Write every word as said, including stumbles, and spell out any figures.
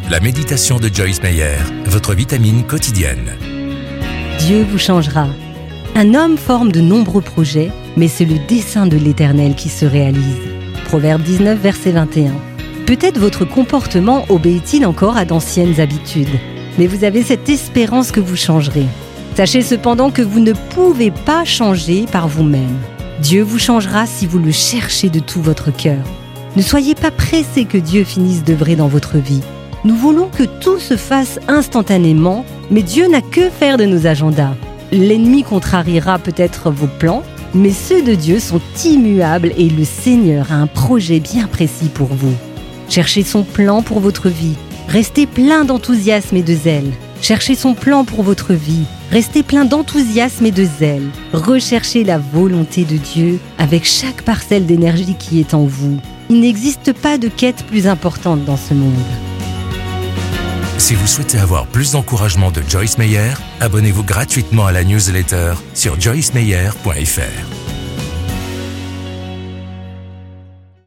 La méditation de Joyce Meyer, votre vitamine quotidienne. Dieu vous changera. Un homme forme de nombreux projets, mais c'est le dessein de l'Éternel qui se réalise. Proverbe dix-neuf, verset vingt et un. Peut-être votre comportement obéit-il encore à d'anciennes habitudes, mais vous avez cette espérance que vous changerez. Sachez cependant que vous ne pouvez pas changer par vous-même. Dieu vous changera si vous le cherchez de tout votre cœur. Ne soyez pas pressés que Dieu finisse d'œuvrer dans votre vie. Nous voulons que tout se fasse instantanément, mais Dieu n'a que faire de nos agendas. L'ennemi contrariera peut-être vos plans, mais ceux de Dieu sont immuables et le Seigneur a un projet bien précis pour vous. Cherchez son plan pour votre vie. Restez plein d'enthousiasme et de zèle. Cherchez son plan pour votre vie. Restez plein d'enthousiasme et de zèle. Recherchez la volonté de Dieu avec chaque parcelle d'énergie qui est en vous. Il n'existe pas de quête plus importante dans ce monde. Si vous souhaitez avoir plus d'encouragement de Joyce Meyer, abonnez-vous gratuitement à la newsletter sur joyce meyer point f r.